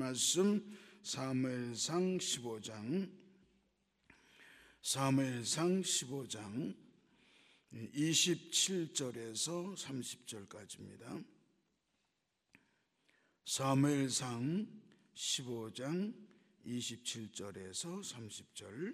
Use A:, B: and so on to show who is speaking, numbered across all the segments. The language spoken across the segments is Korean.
A: 말씀 사무엘상 15장 27절에서 30절까지입니다. 사무엘상 15장 27절에서 30절.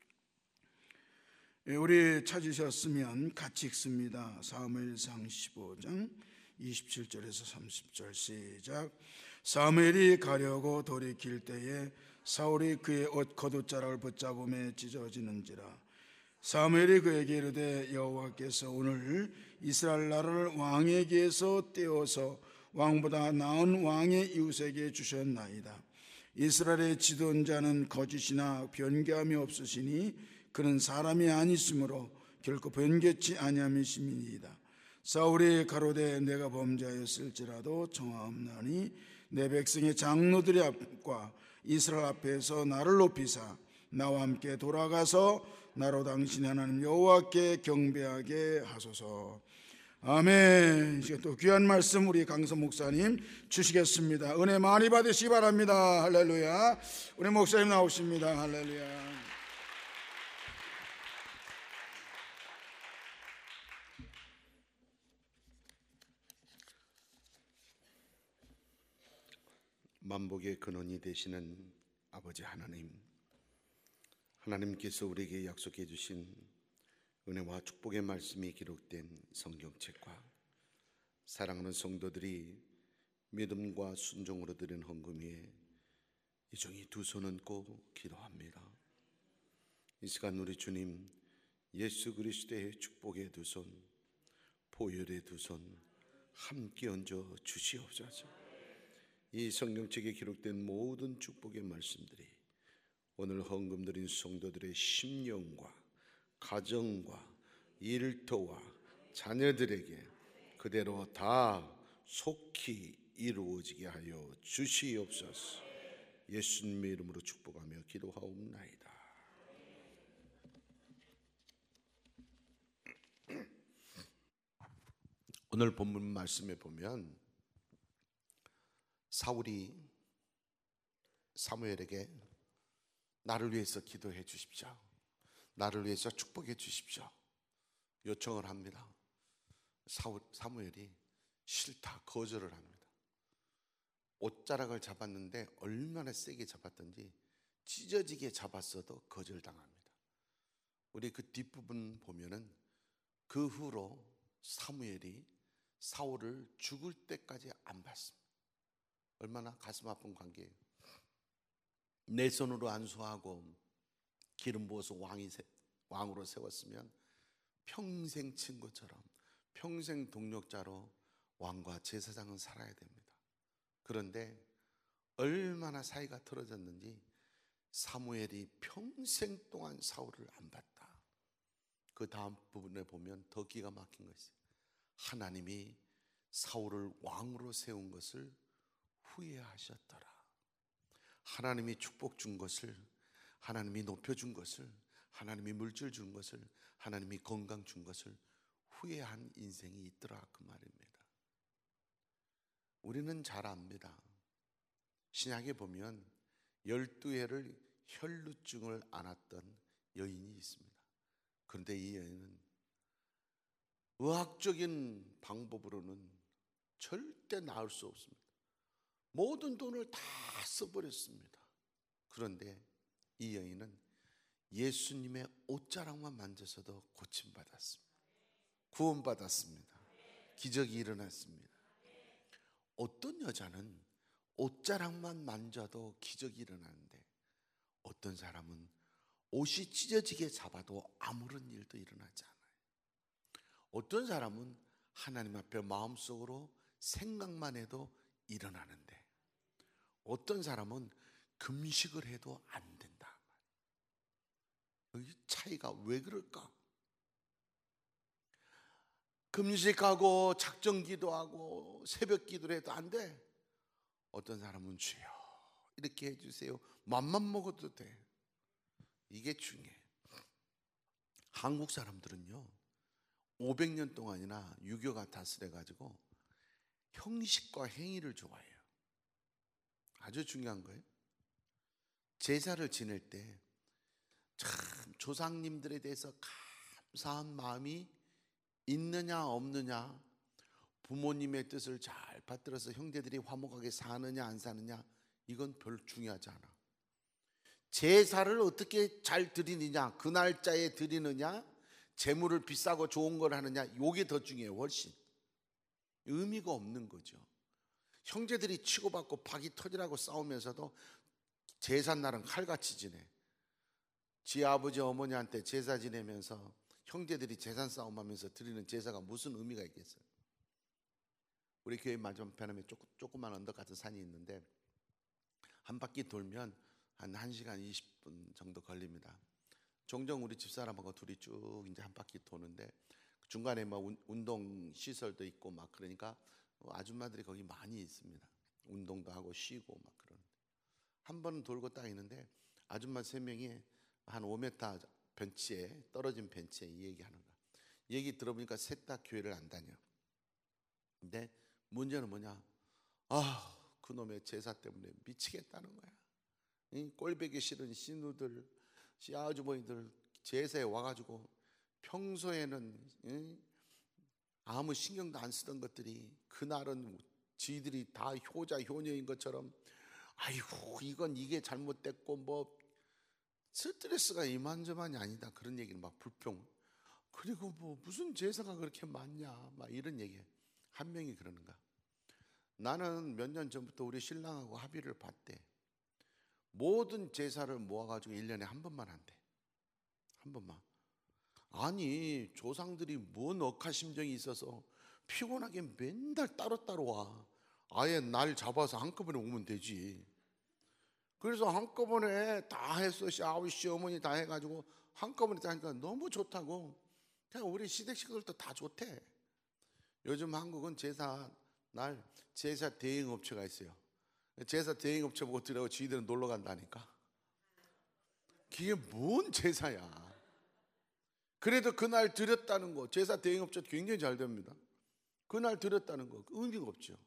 A: 우리 찾으셨으면 같이 읽습니다. 사무엘상 15장 27절에서 30절 시작. 사무엘이 가려고 돌이킬 때에 사울이 그의 옷 겉옷자락을 붙잡음에 찢어지는지라. 사무엘이 그에게 이르되 여호와께서 오늘 이스라엘 나라를 왕에게서 떼어서 왕보다 나은 왕의 이웃에게 주셨나이다. 이스라엘의 지도자는 거짓이나 변개함이 없으시니 그는 사람이 아니시므로 결코 변개치 아니함이심이니이다. 사울이 가로되 내가 범죄하였을지라도 청하옵나니 내 백성의 장로들의 앞과 이스라엘 앞에서 나를 높이사 나와 함께 돌아가서 나로 당신 하나님 여호와께 경배하게 하소서. 아멘. 이제 또 귀한 말씀 우리 강선 목사님 주시겠습니다. 은혜 많이 받으시기 바랍니다. 할렐루야. 우리 목사님 나오십니다. 할렐루야.
B: 만복의 근원이 되시는 아버지 하나님께서 우리에게 약속해 주신 은혜와 축복의 말씀이 기록된 성경책과 사랑하는 성도들이 믿음과 순종으로 드린 헌금 위에 이 종이 두 손 얹고 기도합니다. 이 시간 우리 주님 예수 그리스도의 축복의 두 손, 보혈의 두 손 함께 얹어 주시옵소서. 이 성경책에 기록된 모든 축복의 말씀들이 오늘 헌금 드린 성도들의 심령과 가정과 일터와 자녀들에게 그대로 다 속히 이루어지게 하여 주시옵소서. 예수님의 이름으로 축복하며 기도하옵나이다. 오늘 본문 말씀에 보면 사울이 사무엘에게 나를 위해서 기도해 주십시오, 나를 위해서 축복해 주십시오 요청을 합니다. 사무엘이 싫다 거절을 합니다. 옷자락을 잡았는데 얼마나 세게 잡았던지 찢어지게 잡았어도 거절당합니다. 우리 그 뒷부분 보면은 그 후로 사무엘이 사울을 죽을 때까지 안 봤습니다. 얼마나 가슴 아픈 관계예요. 내 손으로 안수하고 기름 부어서 왕으로 세웠으면 평생 친구처럼 평생 동력자로 왕과 제사장은 살아야 됩니다. 그런데 얼마나 사이가 틀어졌는지 사무엘이 평생 동안 사울을 안 봤다. 그 다음 부분에 보면 더 기가 막힌 것이 하나님이 사울을 왕으로 세운 것을 후회하셨더라. 하나님이 축복 준 것을, 하나님이 높여준 것을, 하나님이 물질 준 것을, 하나님이 건강 준 것을 후회한 인생이 있더라 그 말입니다. 우리는 잘 압니다. 신약에 보면 12해를 혈루증을 앓았던 여인이 있습니다. 그런데 이 여인은 의학적인 방법으로는 절대 나을 수 없습니다. 모든 돈을 다 써버렸습니다. 그런데 이 여인은 예수님의 옷자락만 만져서도 고침받았습니다. 구원받았습니다. 기적이 일어났습니다. 어떤 여자는 옷자락만 만져도 기적이 일어나는데 어떤 사람은 옷이 찢어지게 잡아도 아무런 일도 일어나지 않아요. 어떤 사람은 하나님 앞에 마음속으로 생각만 해도 일어나는데 어떤 사람은 금식을 해도 안 된다. 이 차이가 왜 그럴까? 금식하고 작정기도하고 새벽 기도를 해도 안 돼. 어떤 사람은 주여 이렇게 해주세요, 맘만 먹어도 돼. 이게 중요해. 한국 사람들은요 500년 동안이나 유교가 다스려가지고 형식과 행위를 좋아해요. 아주 중요한 거예요. 제사를 지낼 때 참 조상님들에 대해서 감사한 마음이 있느냐 없느냐, 부모님의 뜻을 잘 받들어서 형제들이 화목하게 사느냐 안 사느냐, 이건 별 중요하지 않아. 제사를 어떻게 잘 드리느냐, 그 날짜에 드리느냐, 재물을 비싸고 좋은 걸 하느냐, 이게 더 중요해요. 훨씬 의미가 없는 거죠. 형제들이 치고받고 박이 터지라고 싸우면서도 제삿날은 칼같이 지내. 지 아버지 어머니한테 제사 지내면서 형제들이 재산 싸움하면서 드리는 제사가 무슨 의미가 있겠어요? 우리 교회 맞은편에 조그만 언덕 같은 산이 있는데 한 바퀴 돌면 한 1시간 20분 정도 걸립니다. 종종 우리 집사람하고 둘이 쭉 이제 한 바퀴 도는데 중간에 막 운동 시설도 있고 막 그러니까 아줌마들이 거기 많이 있습니다. 운동도 하고 쉬고 막 그러는데 한 번은 돌고 딱 있는데 아줌마 3명이 한 5m 벤치에 떨어진 벤치에 이 얘기하는 거야. 얘기 들어보니까 셋 다 교회를 안 다녀. 근데 문제는 뭐냐? 그놈의 제사 때문에 미치겠다는 거야. 이 꼴보기 싫은 신우들, 시아주머니들 제사에 와가지고 평소에는 아무 신경도 안 쓰던 것들이 그날은 지들이 다 효자 효녀인 것처럼 아이고 이게 잘못됐고 뭐 스트레스가 이만저만이 아니다 그런 얘기를 막 불평. 그리고 뭐 무슨 제사가 그렇게 많냐 막 이런 얘기. 한 명이 그러는가? 나는 몇 년 전부터 우리 신랑하고 합의를 봤대. 모든 제사를 모아가지고 1년에 한 번만 한대. 한 번만. 아니 조상들이 뭔 억하심정이 있어서 피곤하게 맨날 따로따로 와. 아예 날 잡아서 한꺼번에 오면 되지. 그래서 한꺼번에 다 했어. 시어머니 다 해가지고 한꺼번에 다 하니까 너무 좋다고. 그냥 우리 시댁 식구들도 다 좋대. 요즘 한국은 제사 날 제사 대행업체가 있어요. 제사 대행업체 보고 들어가고 지들은 놀러 간다니까. 그게 뭔 제사야. 그래도 그날 드렸다는 거, 제사 대행업체 굉장히 잘 됩니다. 그날 드렸다는 거 의미가 없죠.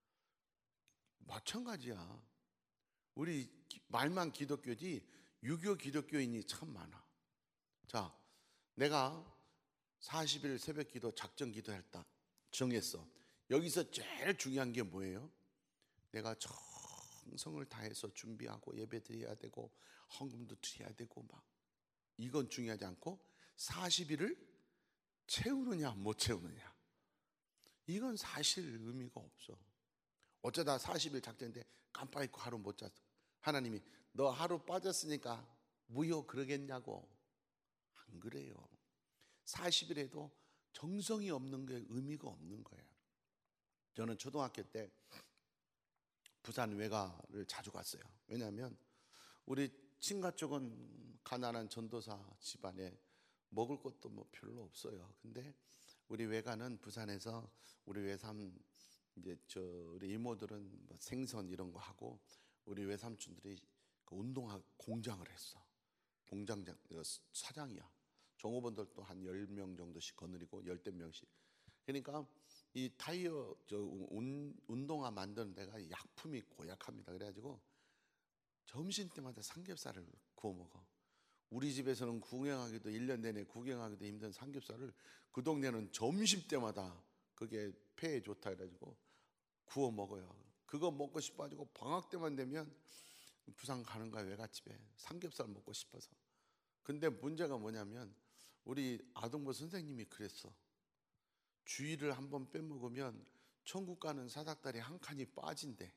B: 마찬가지야. 우리 말만 기독교지 유교 기독교인이 참 많아. 자, 내가 40일 새벽 기도 작정 기도했다 정했어. 여기서 제일 중요한 게 뭐예요? 내가 정성을 다해서 준비하고 예배 드려야 되고 헌금도 드려야 되고 막 이건 중요하지 않고 40일을 채우느냐 못 채우느냐, 이건 사실 의미가 없어. 어쩌다 40일 작정인데 깜빡 잊고 하루 못 잤어. 하나님이 너 하루 빠졌으니까 무효 그러겠냐고. 안 그래요. 40일에도 정성이 없는 게 의미가 없는 거예요. 저는 초등학교 때 부산 외가를 자주 갔어요. 왜냐하면 우리 친가 쪽은 가난한 전도사 집안에 먹을 것도 뭐 별로 없어요. 근데 우리 외가는 부산에서 우리 외삼 이제 우리 이모들은 뭐 생선 이런 거 하고 우리 외삼촌들이 그 운동화 공장을 했어. 공장장 사장이야. 종업원들도 한 10명 정도씩 거느리고 10명씩. 그러니까 이 타이어 운동화 만드는 데가 약품이 고약합니다. 그래가지고 점심 때마다 삼겹살을 구워 먹어. 우리 집에서는 구경하기도 1년 내내 구경하기도 힘든 삼겹살을 그 동네는 점심 때마다 그게 폐에 좋다 해가지고 구워 먹어요. 그거 먹고 싶어가지고 방학 때만 되면 부산 가는 거야. 외갓집에 삼겹살 먹고 싶어서. 근데 문제가 뭐냐면 우리 아동부 선생님이 그랬어. 주일을 한번 빼먹으면 천국 가는 사닥다리 한 칸이 빠진대.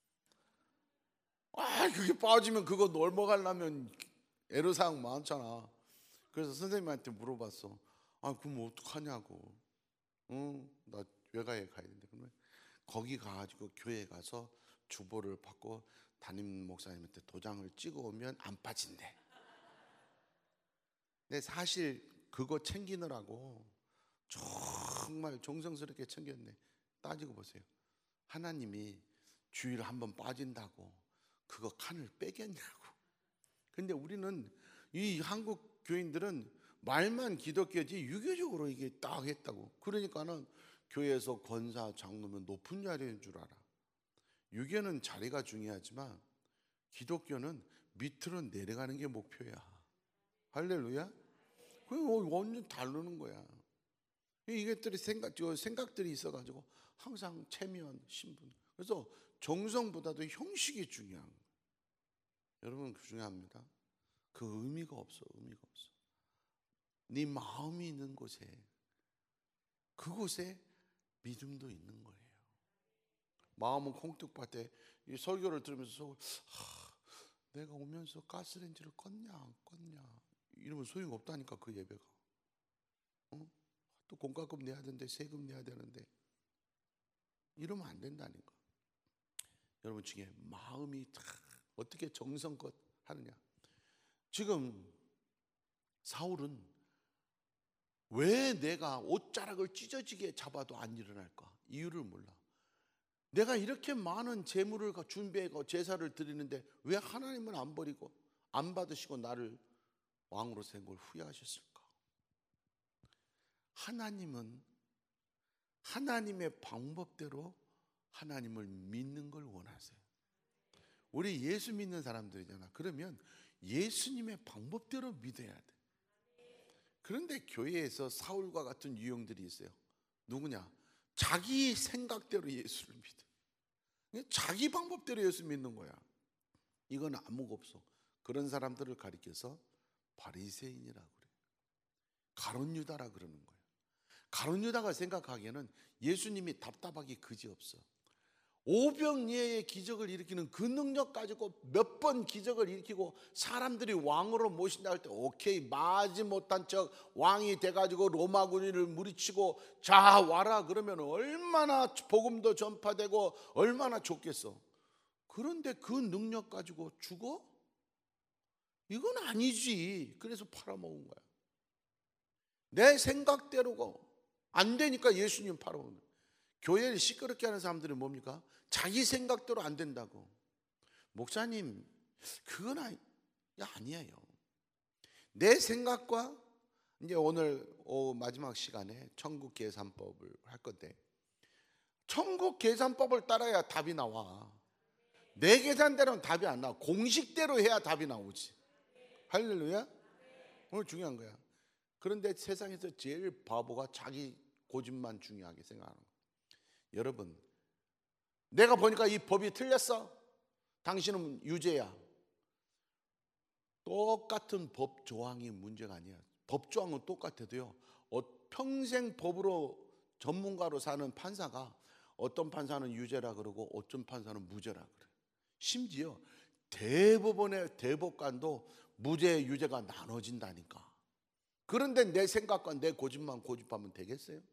B: 그게 빠지면 그거 넘어가려면 애로사항 많잖아. 그래서 선생님한테 물어봤어. 그럼 어떡하냐고. 나 외가에 가야 되는데. 그러면 거기 가가지고 교회 가서 주보를 받고 담임 목사님한테 도장을 찍어오면 안 빠진대. 근데 사실 그거 챙기느라고 정말 정성스럽게 챙겼네. 따지고 보세요. 하나님이 주일 한번 빠진다고 그거 칸을 빼겠냐고. 근데 우리는 이 한국 교인들은 말만 기독교지 유교적으로 이게 딱 했다고. 그러니까는 교회에서 권사 장로면 높은 자리인 줄 알아. 유교는 자리가 중요하지만 기독교는 밑으로 내려가는 게 목표야. 할렐루야. 그게 완전 다르는 거야. 이것들이 생각들이 있어가지고 항상 체면, 신분. 그래서 정성보다도 형식이 중요한 거예요. 여러분, 중요합니다. 그 의미가 없어. 네 마음이 있는 곳에, 그곳에 믿음도 있는 거예요. 마음은 콩뚝밭에. 이 설교를 들으면서 내가 오면서 가스레인지를 껐냐 안 껐냐 이러면 소용이 없다니까. 그 예배가 또 공과금 내야 되는데, 세금 내야 되는데, 이러면 안 된다니까. 여러분, 중에 마음이 어떻게 정성껏 하느냐. 지금 사울은 왜 내가 옷자락을 찢어지게 잡아도 안 일어날까? 이유를 몰라. 내가 이렇게 많은 재물을 준비하고 제사를 드리는데 왜 하나님은 안 버리고 안 받으시고 나를 왕으로 세운 걸 후회하셨을까? 하나님은 하나님의 방법대로 하나님을 믿는 걸 원하세요. 우리 예수 믿는 사람들이잖아. 그러면 예수님의 방법대로 믿어야 돼. 그런데 교회에서 사울과 같은 유형들이 있어요. 누구냐? 자기 생각대로 예수를 믿어. 자기 방법대로 예수 믿는 거야. 이건 아무거 없어. 그런 사람들을 가리켜서 바리새인이라고 그래. 가룟유다라 그러는 거예요. 가룟유다가 생각하기에는 예수님이 답답하기 그지없어. 오병이어의 기적을 일으키는 그 능력 가지고 몇 번 기적을 일으키고 사람들이 왕으로 모신다 할 때 오케이, 마지 못한 척 왕이 돼가지고 로마 군인을 무리치고 자 와라 그러면 얼마나 복음도 전파되고 얼마나 좋겠어. 그런데 그 능력 가지고 죽어? 이건 아니지. 그래서 팔아먹은 거야. 내 생각대로고 안 되니까 예수님 팔아먹는 거야. 교회를 시끄럽게 하는 사람들은 뭡니까? 자기 생각대로 안 된다고. 목사님, 그건 아니에요. 내 생각과 이제 오늘 마지막 시간에 천국 계산법을 할 건데, 천국 계산법을 따라야 답이 나와. 내 계산대로는 답이 안 나와. 공식대로 해야 답이 나오지. 할렐루야. 오늘 중요한 거야. 그런데 세상에서 제일 바보가 자기 고집만 중요하게 생각하는 거야. 여러분, 내가 보니까 이 법이 틀렸어. 당신은 유죄야. 똑같은 법 조항이 문제가 아니야. 법 조항은 똑같아도요, 평생 법으로 전문가로 사는 판사가 어떤 판사는 유죄라 그러고 어떤 판사는 무죄라 그래. 심지어 대법원의 대법관도 무죄 유죄가 나눠진다니까. 그런데 내 생각과 내 고집만 고집하면 되겠어요?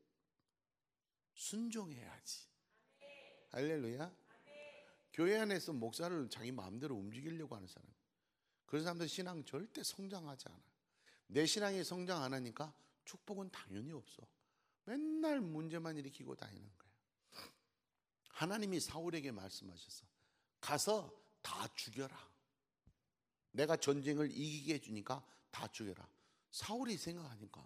B: 순종해야지. 할렐루야. 교회 안에서 목사를 자기 마음대로 움직이려고 하는 사람, 그런 사람들 신앙 절대 성장하지 않아. 내 신앙이 성장 안 하니까 축복은 당연히 없어. 맨날 문제만 일으키고 다니는 거야. 하나님이 사울에게 말씀하셨어. 가서 다 죽여라. 내가 전쟁을 이기게 해주니까 다 죽여라. 사울이 생각하니까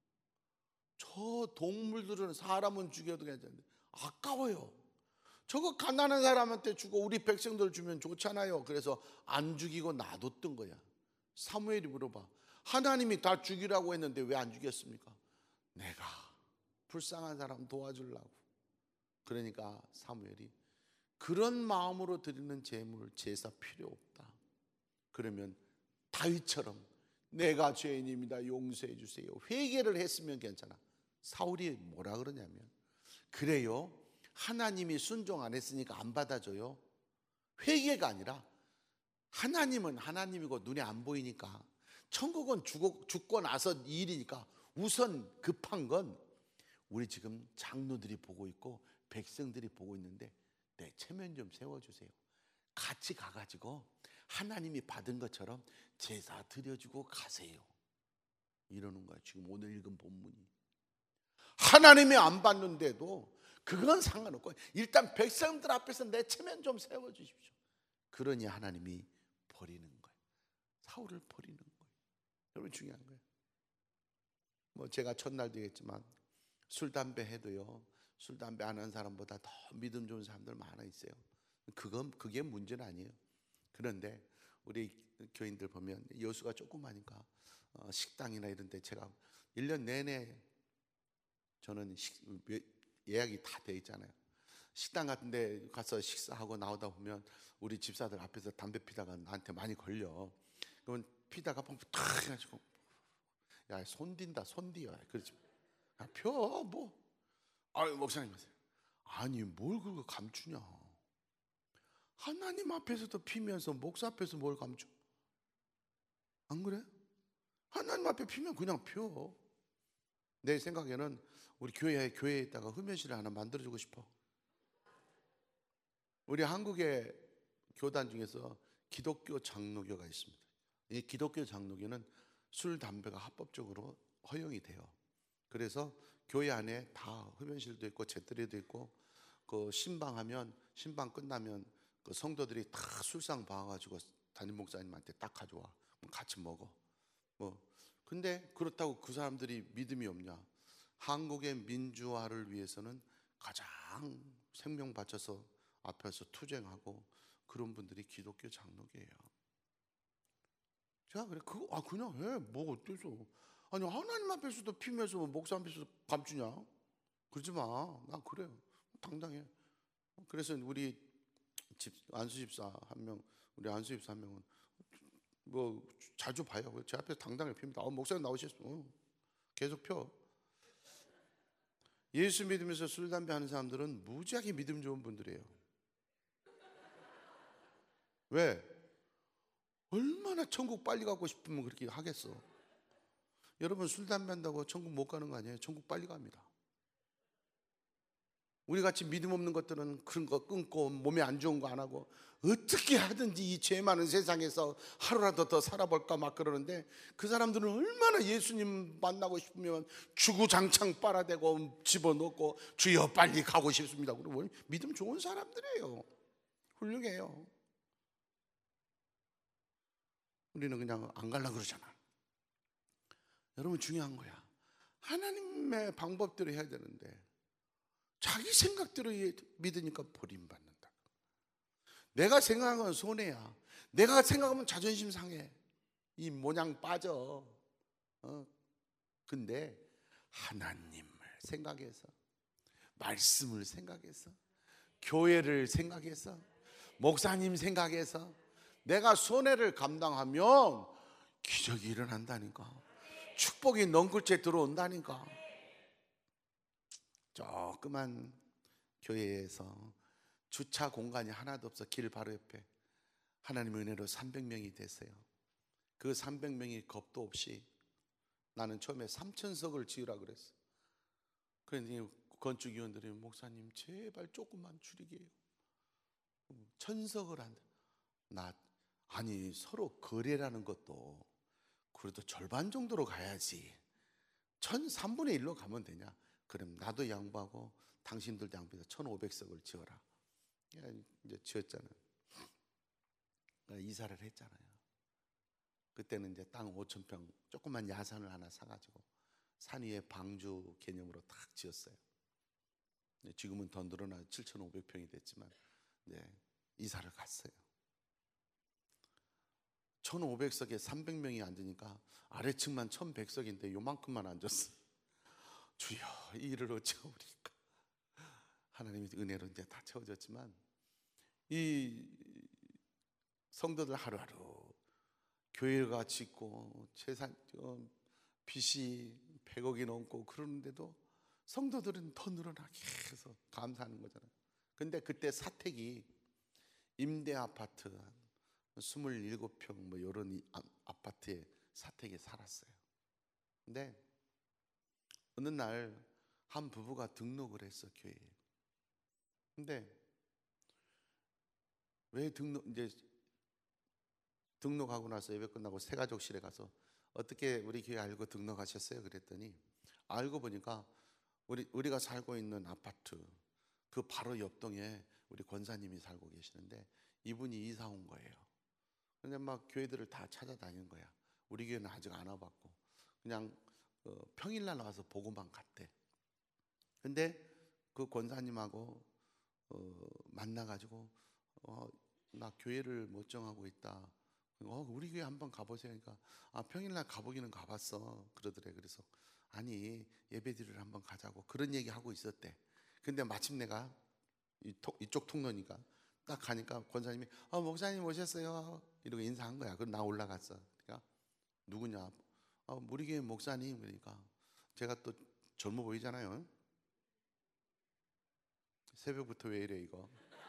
B: 저 동물들은 사람은 죽여도 괜찮은데 아까워요. 저거 가난한 사람한테 주고 우리 백성들 주면 좋잖아요. 그래서 안 죽이고 놔뒀던 거야. 사무엘이 물어봐. 하나님이 다 죽이라고 했는데 왜 안 죽였습니까? 내가 불쌍한 사람 도와주려고. 그러니까 사무엘이 그런 마음으로 드리는 제물 제사 필요 없다. 그러면 다윗처럼 내가 죄인입니다, 용서해 주세요, 회개를 했으면 괜찮아. 사울이 뭐라 그러냐면, 그래요, 하나님이 순종 안 했으니까 안 받아줘요. 회개가 아니라 하나님은 하나님이고 눈에 안 보이니까, 천국은 죽고 나서 일이니까 우선 급한 건 우리 지금 장로들이 보고 있고 백성들이 보고 있는데 내 체면 좀 세워주세요. 같이 가가지고 하나님이 받은 것처럼 제사 드려주고 가세요. 이러는 거야. 지금 오늘 읽은 본문이. 하나님이 안 받는데도 그건 상관없고 일단 백성들 앞에서 내 체면 좀 세워주십시오. 그러니 하나님이 버리는 거예요. 사울을 버리는 거예요. 여러분, 중요한 거예요. 뭐 제가 첫날도 얘기했지만 술 담배 해도요, 술 담배 안 하는 사람보다 더 믿음 좋은 사람들 많아 있어요. 그게 문제는 아니에요. 그런데 우리 교인들 보면 여수가 조그마니까 식당이나 이런 데 제가 1년 내내 저는 예약이 다 돼 있잖아요. 식당 같은 데 가서 식사하고 나오다 보면 우리 집사들 앞에서 담배 피다가 나한테 많이 걸려. 그러면 피다가 탁 해가지고 야 손딘다 손디야. 그렇지. 야, 펴 뭐. 아유 목사님 아니 뭘 그거 감추냐. 하나님 앞에서도 피면서 목사 앞에서 뭘 감춰? 안 그래? 하나님 앞에 피면 그냥 펴. 내 생각에는 우리 교회에다가 흡연실을 하나 만들어주고 싶어. 우리 한국의 교단 중에서 기독교 장로교가 있습니다. 이 기독교 장로교는 술, 담배가 합법적으로 허용이 돼요. 그래서 교회 안에 다 흡연실도 있고 재떨이도 있고 그 신방 끝나면 그 성도들이 다 술상 봐가지고 담임 목사님한테 딱 가져와. 그럼 같이 먹어. 근데 그렇다고 그 사람들이 믿음이 없냐? 한국의 민주화를 위해서는 가장 생명 바쳐서 앞에서 투쟁하고 그런 분들이 기독교 장로교예요. 제가 그래 그냥 해. 뭐 어때서? 아니 하나님 앞에서도 피면서 목사 앞에서 감추냐? 그러지 마. 나 그래요. 당당해. 그래서 우리 안수 집사 한 명, 우리 안수 집사 한 명은 뭐 자주 봐요. 제 앞에서 당당하게 핍니다. 목사님 나오셨어. 계속 펴. 예수 믿으면서 술, 담배 하는 사람들은 무지하게 믿음 좋은 분들이에요. 왜? 얼마나 천국 빨리 가고 싶으면 그렇게 하겠어. 여러분 술, 담배 한다고 천국 못 가는 거 아니에요? 천국 빨리 갑니다. 우리 같이 믿음 없는 것들은 그런 거 끊고 몸에 안 좋은 거 안 하고 어떻게 하든지 이 죄 많은 세상에서 하루라도 더 살아볼까 막 그러는데 그 사람들은 얼마나 예수님 만나고 싶으면 주구장창 빨아대고 집어넣고 주여 빨리 가고 싶습니다. 그리고 믿음 좋은 사람들이에요. 훌륭해요. 우리는 그냥 안 가려고 그러잖아. 여러분 중요한 거야. 하나님의 방법대로 해야 되는데 자기 생각대로 믿으니까 버림받는다. 내가 생각하면 손해야. 내가 생각하면 자존심 상해. 이 모양 빠져. 근데 하나님을 생각해서, 말씀을 생각해서, 교회를 생각해서, 목사님 생각해서 내가 손해를 감당하면 기적이 일어난다니까. 축복이 넝굴째 들어온다니까. 조그만 교회에서 주차 공간이 하나도 없어. 길 바로 옆에 하나님의 은혜로 300명이 됐어요. 그 300명이 겁도 없이 나는 처음에 3,000석을 지으라 그랬어. 그랬더니 건축위원들이 목사님 제발 조금만 줄이게 해요. 1,000석을 한다. 아니 서로 거래라는 것도 그래도 절반 정도로 가야지. 1,3분의 1로 가면 되냐? 그럼 나도 양보하고 당신들도 양보해서 1,500석을 지어라. 이제 지었잖아요. 이사를 했잖아요. 그때는 이제 땅 5,000평 조그만 야산을 하나 사가지고 산 위에 방주 개념으로 딱 지었어요. 지금은 더 늘어나 7,500평이 됐지만 이사를 갔어요. 1,500석에 300명이 앉으니까 아래층만 1,100석인데 요만큼만 앉았어. 주여 이 일을 어찌하오리까. 하나님의 은혜로 이제 다 채워졌지만 이 성도들 하루하루 교회가 짓고 재산 빚이 100억이 넘고 그러는데도 성도들은 더 늘어나게 해서 감사하는 거잖아요. 근데 그때 사택이 임대 아파트 27평 뭐 이런 아파트에 사택에 살았어요. 근데 어느 날 한 부부가 등록을 했어 교회에. 근데 왜 등록하고 나서 예배 끝나고 새가족실에 가서 어떻게 우리 교회 알고 등록하셨어요? 그랬더니 알고 보니까 우리가 살고 있는 아파트 그 바로 옆동에 우리 권사님이 살고 계시는데 이분이 이사 온 거예요. 근데 막 교회들을 다 찾아다니는 거야. 우리 교회는 아직 안 와봤고 그냥 평일날 나와서 보고만 갔대. 근데 그 권사님하고 만나가지고 나 교회를 못 정하고 있다. 우리 교회 한번 가보세요. 그러니까 평일날 가보기는 가봤어. 그러더래. 그래서 아니 예배드리러 한번 가자고 그런 얘기 하고 있었대. 근데 마침 내가 이쪽 통로니까 딱 가니까 권사님이 목사님 오셨어요 이러고 인사한 거야. 그럼 나 올라갔어. 그러니까 누구냐? 우리 교회 목사님. 그러니까 제가 또 젊어 보이잖아요. 새벽부터 왜 이래 이거.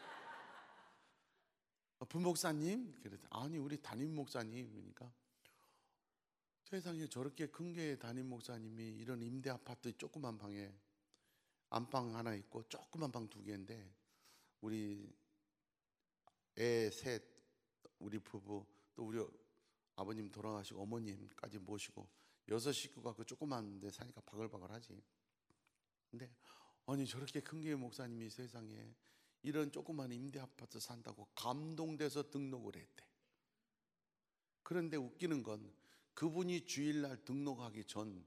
B: 부목사님? 그랬더니 아니 우리 담임 목사님. 그러니까 세상에 저렇게 큰 교회 담임 목사님이 이런 임대 아파트 조그만 방에 안방 하나 있고 조그만 방 2개인데 우리 애 셋, 우리 부부 또 우리 아버님 돌아가시고 어머님까지 모시고 6식구가 그 조그만 데 사니까 바글바글하지. 근데 아니 저렇게 큰 교회 목사님이 세상에 이런 조그만 임대 아파트 산다고 감동돼서 등록을 했대. 그런데 웃기는 건 그분이 주일날 등록하기 전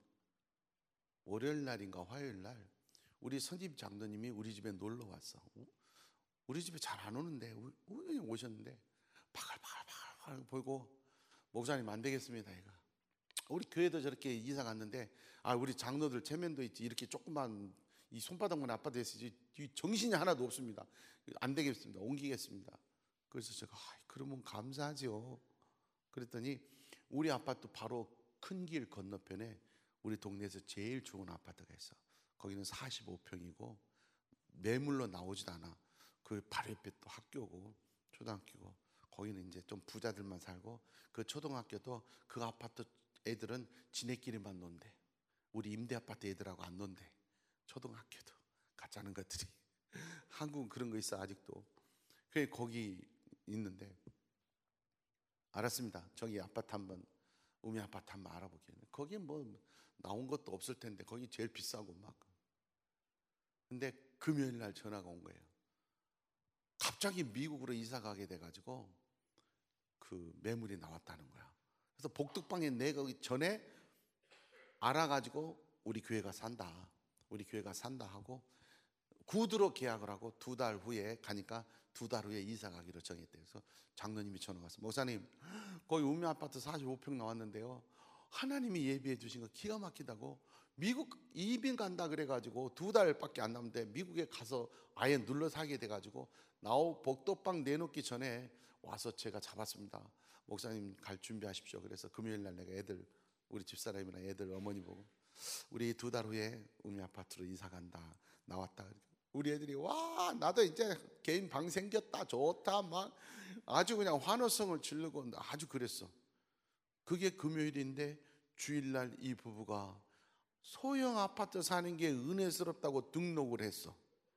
B: 월요일 날인가 화요일 날 우리 선임 장로님이 우리 집에 놀러 왔어. 우리 집에 잘 안 오는데 우연히 오셨는데 바글바글 보이고 목사님 안 되겠습니다. 이거 우리 교회도 저렇게 이사 갔는데 우리 장로들 체면도 있지 이렇게 조그만 이 손바닥만 아파트 있지 정신이 하나도 없습니다. 안 되겠습니다. 옮기겠습니다. 그래서 제가 그러면 감사하죠. 그랬더니 우리 아파트 바로 큰 길 건너편에 우리 동네에서 제일 좋은 아파트가 있어. 거기는 45평이고 매물로 나오지도 않아. 그 바로 옆에 또 학교고 초등학교고 거기는 이제 좀 부자들만 살고 그 초등학교도 그 아파트 애들은 지네끼리만 논대. 우리 임대 아파트 애들하고 안 논대. 초등학교도 가짜는 것들이 한국은 그런 거 있어 아직도. 그래 거기 있는데 알았습니다. 저기 아파트 한번 우미 아파트 한번 알아보기에는 거기 뭐 나온 것도 없을 텐데 거기 제일 비싸고 막. 근데 금요일 날 전화가 온 거예요. 갑자기 미국으로 이사 가게 돼가지고 그 매물이 나왔다는 거야. 그래서 복덕방에 내가 전에 알아가지고 우리 교회가 산다 하고 구두로 계약을 하고 2달 후에 가니까 2달 후에 이사 가기로 정했대요. 그래서 장로님이 전화 왔어. 목사님 거기 우미 아파트 45평 나왔는데요. 하나님이 예비해 주신 거 기가 막히다고 미국 이민 간다 그래가지고 2달밖에 안 남는데 미국에 가서 아예 눌러 살게 돼가지고 복덕방 내놓기 전에 와서 제가 잡았습니다. 목사님 갈 준비하십시오. 그래서 금요일 날 내가 우리 집사람이랑 애들 어머니 보고 우리 2달 후에 우미 아파트로 이사 간다 나왔다. 우리 애들이 와 나도 이제 개인 방 생겼다 좋다 막 아주 그냥 환호성을 지르고 아주 그랬어. 그게 금요일인데 주일날 이 부부가 소형 아파트 사는 게 은혜스럽다고 등록을 했어.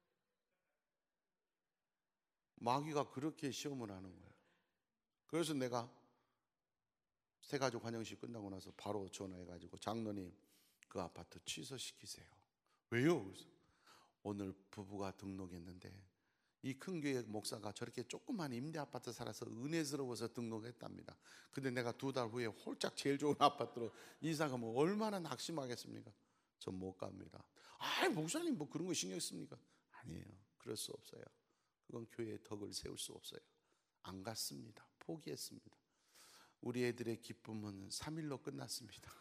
B: 마귀가 그렇게 시험을 하는 거야. 그래서 내가 새가족 환영식 끝나고 나서 바로 전화해가지고 장로님 그 아파트 취소시키세요. 왜요? 그래서 오늘 부부가 등록했는데 이 큰 교회 목사가 저렇게 조그만 임대 아파트 살아서 은혜스러워서 등록했답니다. 근데 내가 2달 후에 홀짝 제일 좋은 아파트로 이사 가면 얼마나 낙심하겠습니까? 전 못 갑니다. 목사님 뭐 그런 거 신경 씁니까? 아니에요. 그럴 수 없어요. 그건 교회의 덕을 세울 수 없어요. 안 갔습니다. 포기했습니다. 우리 애들의 기쁨은 3일로 끝났습니다.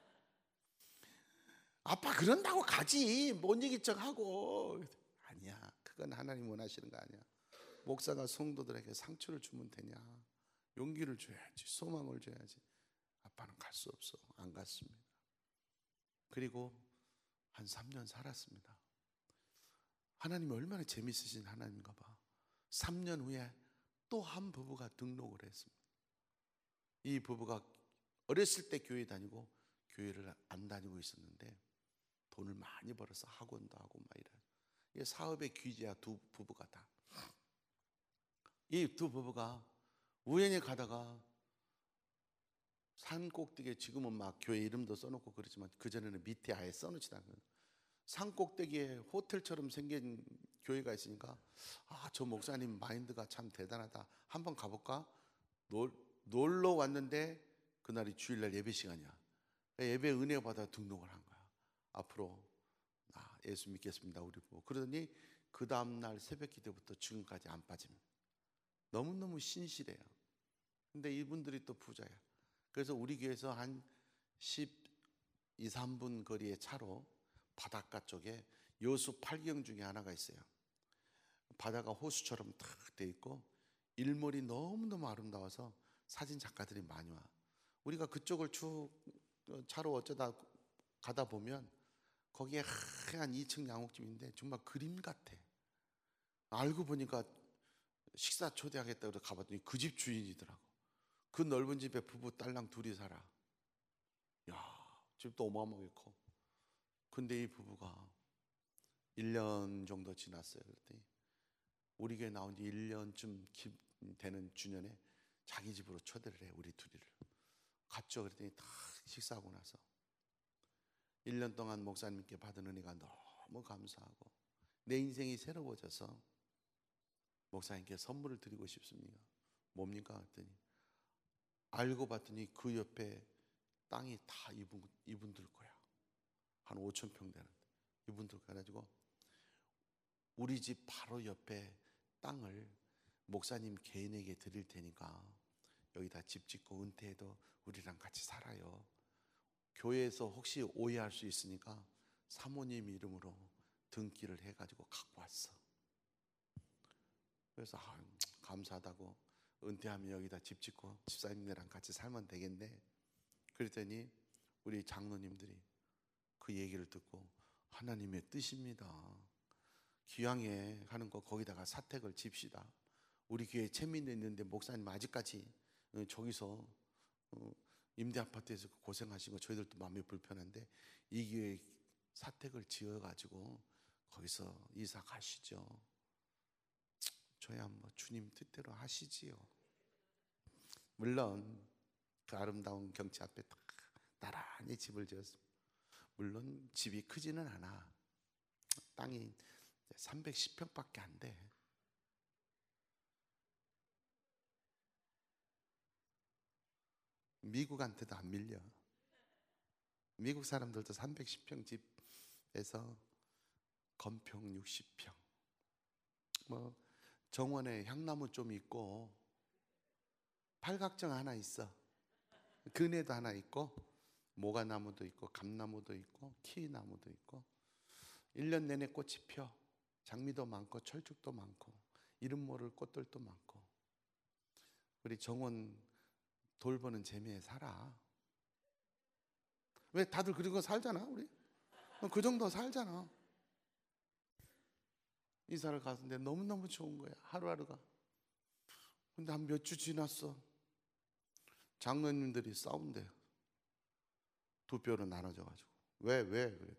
B: 아빠 그런다고 가지 뭔 얘기 하고. 아니야 그건 하나님 원하시는 거 아니야. 목사가 성도들에게 상처를 주면 되냐. 용기를 줘야지 소망을 줘야지. 아빠는 갈 수 없어. 안 갔습니다. 그리고 한 3년 살았습니다. 하나님이 얼마나 재밌으신 하나님인가 봐. 3년 후에 또 한 부부가 등록을 했습니다. 이 부부가 어렸을 때 교회 다니고 교회를 안 다니고 있었는데 돈을 많이 벌어서 학원도 하고 막 이래. 이게 사업의 귀재야. 두 부부가 다. 이 두 부부가 우연히 가다가 산 꼭대기에 지금은 막 교회 이름도 써놓고 그러지만 그전에는 밑에 아예 써놓지도 않거든요. 산 꼭대기에 호텔처럼 생긴 교회가 있으니까 저 목사님 마인드가 참 대단하다. 한번 가볼까? 놀러 왔는데 그날이 주일날 예배 시간이야. 예배 은혜 받아 등록을 한 거야. 앞으로 나 예수 믿겠습니다 우리 부부. 그러더니 그 다음날 새벽 기도부터 지금까지 안 빠집니다. 너무너무 신실해요. 근데 이분들이 또 부자야. 그래서 우리 교회에서 한 12, 3분 거리의 차로 바닷가 쪽에 여수 8경 중에 하나가 있어요. 바다가 호수처럼 탁 돼 있고 일몰이 너무너무 아름다워서 사진 작가들이 많이 와. 우리가 그쪽을 쭉 차로 어쩌다 가다 보면 거기에 하얀 2층 양옥집인데 정말 그림 같아. 알고 보니까 식사 초대하겠다고 가봤더니 그 집 주인이더라고. 그 넓은 집에 부부 딸랑 둘이 살아. 야, 집도 어마어마하게 커. 근데 이 부부가 1년 정도 지났어요. 그랬더니 우리 교회 나온 지 1년쯤 되는 주년에 자기 집으로 초대를 해. 우리 둘이를 갔죠. 그랬더니 다 식사하고 나서 1년 동안 목사님께 받은 은혜가 너무 감사하고 내 인생이 새로워져서 목사님께 선물을 드리고 싶습니다. 뭡니까? 그랬더니 알고 봤더니 그 옆에 땅이 다 이분들 거야. 한 5,000평 되는데 이분들 가지고 우리 집 바로 옆에 땅을 목사님 개인에게 드릴 테니까 여기다 집 짓고 은퇴해도 우리랑 같이 살아요. 교회에서 혹시 오해할 수 있으니까 사모님 이름으로 등기를 해가지고 갖고 왔어. 그래서 감사하다고 은퇴하면 여기다 집 짓고 집사님들이랑 같이 살면 되겠네. 그랬더니 우리 장로님들이 그 얘기를 듣고 하나님의 뜻입니다. 기왕에 하는 거 거기다가 사택을 집시다. 우리 교회 채민도 있는데 목사님 아직까지 저기서 임대 아파트에서 고생하시고 저희들도 마음이 불편한데 이 교회 사택을 지어가지고 거기서 이사 가시죠. 저야 뭐 주님 뜻대로 하시지요. 물론 그 아름다운 경치 앞에 딱 나란히 집을 지었습니다. 물론 집이 크지는 않아. 땅이 310평밖에 안 돼. 미국한테도 안 밀려. 미국 사람들도 310평 집에서 건평 60평. 뭐 정원에 향나무 좀 있고 팔각정 하나 있어. 그네도 하나 있고 모가나무도 있고 감나무도 있고 키나무도 있고 1년 내내 꽃이 펴. 장미도 많고 철쭉도 많고 이름 모를 꽃들도 많고. 우리 정원 돌보는 재미에 살아. 왜 다들 그런 거 살잖아. 우리 그 정도 살잖아. 이사를 갔는데 너무너무 좋은 거야. 하루하루가. 근데 한 몇 주 지났어. 장로님들이 싸운대요. 두 뼈로 나눠져가지고. 왜? 그랬더니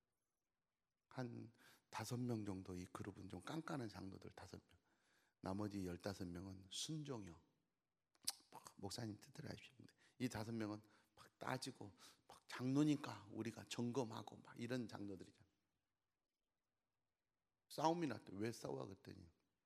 B: 한 5명 정도 이 그룹은 좀 깐깐한 장로들 5명. 나머지 15명은 순종형. 목사님 뜻대로 하십시오. 이 5명은 막 따지고 막 장로니까 우리가 점검하고 막 이런 장로들이잖아. 싸움이 났대. 왜 싸워? 그랬더니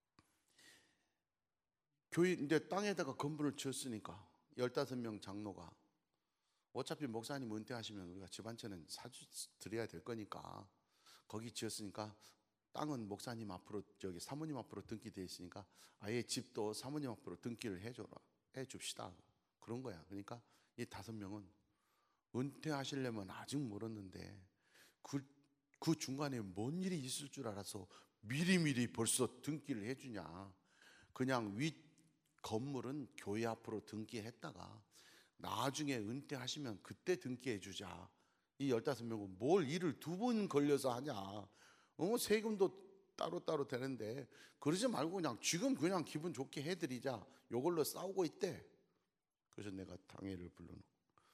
B: 교회 이제 땅에다가 건물을 지었으니까 15명 장로가 어차피 목사님 은퇴하시면 우리가 집 한 채는 사드려야 될 거니까 거기 지었으니까 땅은 목사님 앞으로 저기 사모님 앞으로 등기돼 있으니까 아예 집도 사모님 앞으로 등기를 해줍시다. 그런 거야. 그러니까 이 5명은 은퇴하시려면 아직 멀었는데 그 중간에 뭔 일이 있을 줄 알아서 미리미리 벌써 등기를 해주냐. 그냥 윗 건물은 교회 앞으로 등기했다가 나중에 은퇴하시면 그때 등기해 주자. 이 15명은 뭘 일을 2번 걸려서 하냐. 세금도 따로따로 되는데 그러지 말고 그냥 지금 그냥 기분 좋게 해드리자. 요걸로 싸우고 있대. 그래서 내가 당회를 불러놓고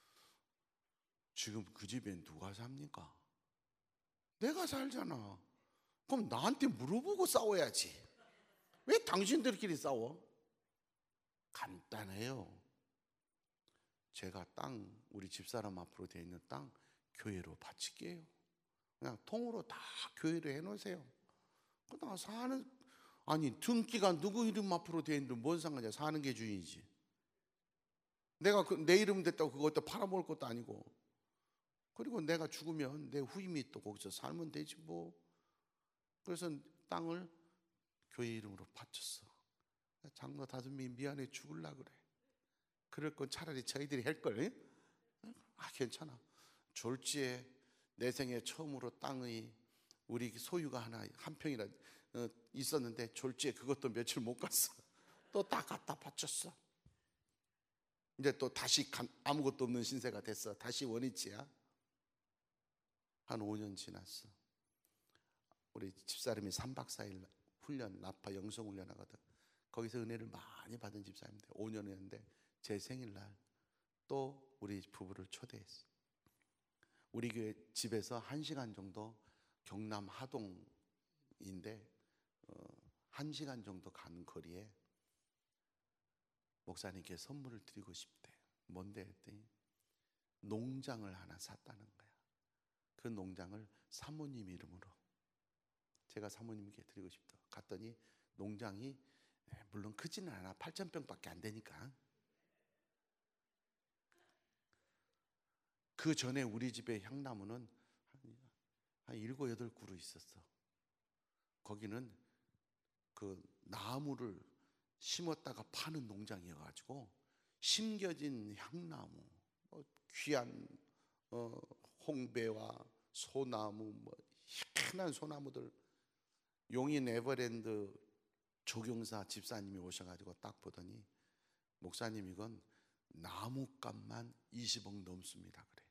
B: 지금 그 집에 누가 삽니까? 내가 살잖아. 그럼 나한테 물어보고 싸워야지. 왜 당신들끼리 싸워? 간단해요. 제가 우리 집사람 앞으로 돼 있는 땅 교회로 바칠게요. 그냥 통으로 다 교회로 해놓으세요. 그러다가 아니 등기가 누구 이름 앞으로 돼 있는데 뭔 상관이야. 사는 게 주인이지. 내가 내 이름 됐다고 그것도 팔아먹을 것도 아니고. 그리고 내가 죽으면 내 후임이 또 거기서 살면 되지 뭐. 그래서 땅을 교회 이름으로 바쳤어. 장로 다솜이 미안해 죽을라 그래. 그럴 건 차라리 저희들이 할걸. 괜찮아. 졸지에 내 생애 처음으로 땅의 우리 소유가 한 평이라 있었는데 졸지에 그것도 며칠 못 갔어. 또 다 갖다 바쳤어. 이제 또 다시 아무것도 없는 신세가 됐어. 다시 원위치야. 한 5년 지났어. 우리 집사람이 3박 4일 훈련, 나파 영성 훈련 하거든. 거기서 은혜를 많이 받은 집사님인데 5년 했는데 제 생일날 또 우리 부부를 초대했어. 우리 교회 집에서 1시간 정도, 경남 하동인데 1시간 정도 가는 거리에 목사님께 선물을 드리고 싶대. 뭔데 했더니 농장을 하나 샀다는 거야. 그 농장을 사모님 이름으로 제가 사모님께 드리고 싶다. 갔더니 농장이 물론 크지는 않아. 8,000평밖에 안 되니까. 그 전에 우리 집에 향나무는 한 7, 8그루 있었어. 거기는 그 나무를 심었다가 파는 농장이어가지고 심겨진 향나무, 귀한 홍배와 소나무, 희한한 소나무들. 용인 에버랜드 조경사 집사님이 오셔가지고 딱 보더니 목사님 이건 나무값만 20억 넘습니다 그래.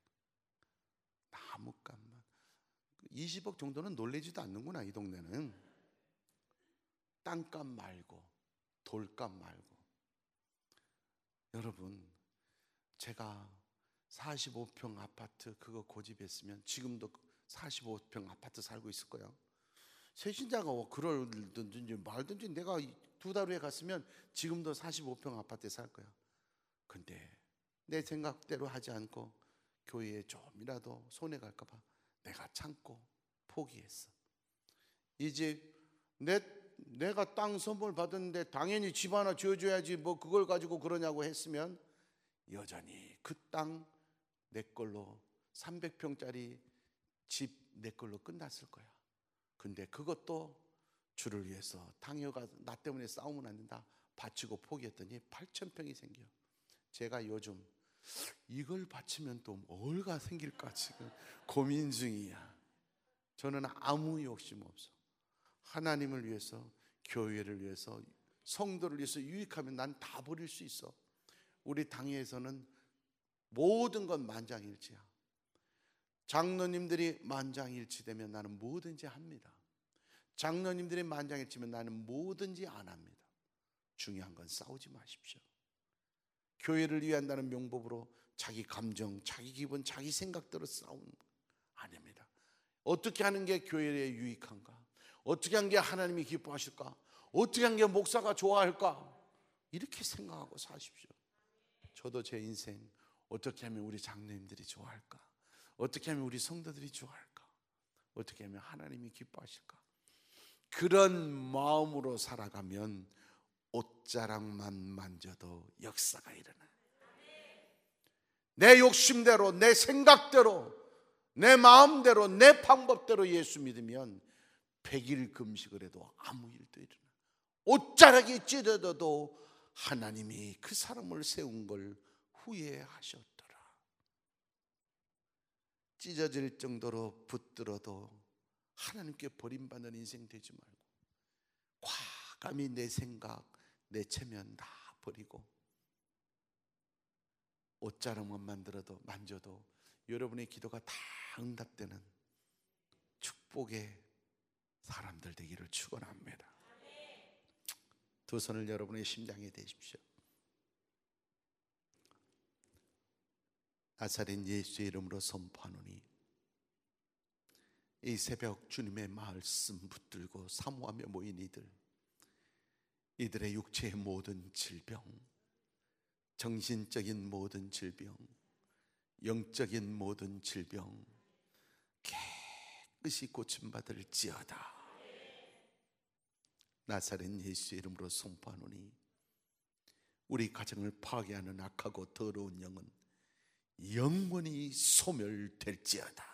B: 나무값만 20억 정도는 놀래지도 않는구나 이 동네는. 땅값 말고 돌값 말고. 여러분 제가 45평 아파트 그거 고집했으면 지금도 45평 아파트 살고 있을 거야. 새신자가 그러든지 말든지 내가 2달 후에 갔으면 지금도 45평 아파트에 살 거야. 근데 내 생각대로 하지 않고 교회에 좀이라도 손해갈까 봐 내가 참고 포기했어. 이제 내가 땅 선물 받았는데 당연히 집 하나 지어줘야지 뭐 그걸 가지고 그러냐고 했으면 여전히 그 땅 내 걸로 300평짜리 집 내 걸로 끝났을 거야. 근데 그것도 주를 위해서 당여가 나 때문에 싸우면 안 된다 바치고 포기했더니 8,000평이 생겨. 제가 요즘 이걸 바치면 또 뭐가 생길까 지금 고민 중이야. 저는 아무 욕심 없어. 하나님을 위해서, 교회를 위해서, 성도를 위해서 유익하면 난 다 버릴 수 있어. 우리 당회에서는 모든 건 만장일치야. 장로님들이 만장일치되면 나는 뭐든지 합니다. 장로님들이 만장일치면 나는 뭐든지 안 합니다. 중요한 건 싸우지 마십시오. 교회를 위한다는 명목으로 자기 감정, 자기 기분, 자기 생각대로 싸우는 거 아닙니다. 어떻게 하는 게 교회에 유익한가? 어떻게 하는 게 하나님이 기뻐하실까? 어떻게 하는 게 목사가 좋아할까? 이렇게 생각하고 사십시오. 저도 제 인생 어떻게 하면 우리 장로님들이 좋아할까? 어떻게 하면 우리 성도들이 좋아할까? 어떻게 하면 하나님이 기뻐하실까? 그런 마음으로 살아가면 옷자락만 만져도 역사가 일어나요. 내 욕심대로, 내 생각대로, 내 마음대로, 내 방법대로 예수 믿으면 100일 금식을 해도 아무 일도 일어나. 옷자락이 찢어져도 하나님이 그 사람을 세운 걸 후회하셨더라. 찢어질 정도로 붙들어도 하나님께 버림받는 인생 되지 말고 과감히 내 생각, 내 체면 다 버리고 옷자락만 만져도 여러분의 기도가 다 응답되는 축복의 사람들 되기를 축원합니다. 두 손을 여러분의 심장에 대십시오. 나사렛 예수의 이름으로 선포하노니 이 새벽 주님의 말씀 붙들고 사모하며 모인 이들의 육체의 모든 질병, 정신적인 모든 질병, 영적인 모든 질병 깨끗이 고침받을지어다. 나사렛 예수의 이름으로 선포하노니 우리 가정을 파괴하는 악하고 더러운 영은 영원히 소멸될지어다.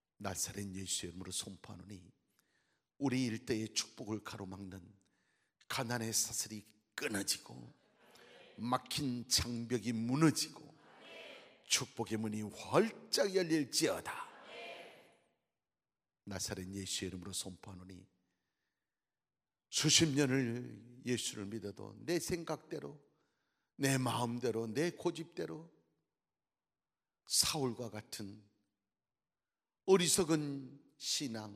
B: 나사렛 예수의 이름으로 선포하노니 우리 일대의 축복을 가로막는 가난의 사슬이 끊어지고 막힌 장벽이 무너지고 축복의 문이 활짝 열릴지어다. 나사렛 예수의 이름으로 선포하노니 수십 년을 예수를 믿어도 내 생각대로, 내 마음대로, 내 고집대로 사울과 같은 어리석은 신앙,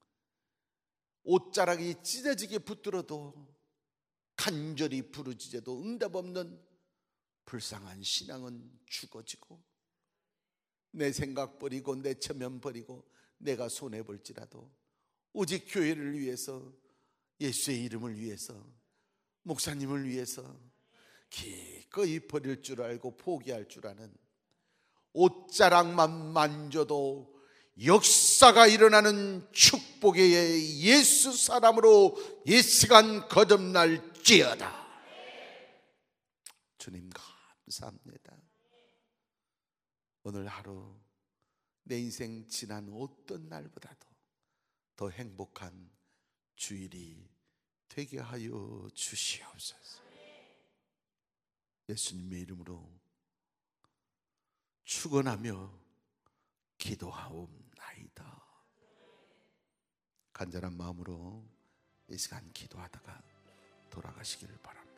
B: 옷자락이 찢어지게 붙들어도 간절히 부르짖어도 응답 없는 불쌍한 신앙은 죽어지고, 내 생각 버리고 내 체면 버리고 내가 손해볼지라도 오직 교회를 위해서, 예수의 이름을 위해서, 목사님을 위해서 기꺼이 버릴 줄 알고 포기할 줄 아는, 옷자락만 만져도 역사가 일어나는 축복의 예수 사람으로 이 시간 거듭날지어다. 주님 감사합니다. 오늘 하루 내 인생 지난 어떤 날보다도 더 행복한 주일이 되게 하여 주시옵소서. 예수님의 이름으로 축원하며 기도하옵나이다. 간절한 마음으로 이 시간 기도하다가 돌아가시기를 바랍니다.